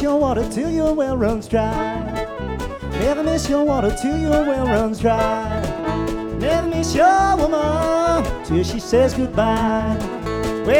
your water till your well runs dry. Never miss your water till your well runs dry. Never miss your woman till she says goodbye.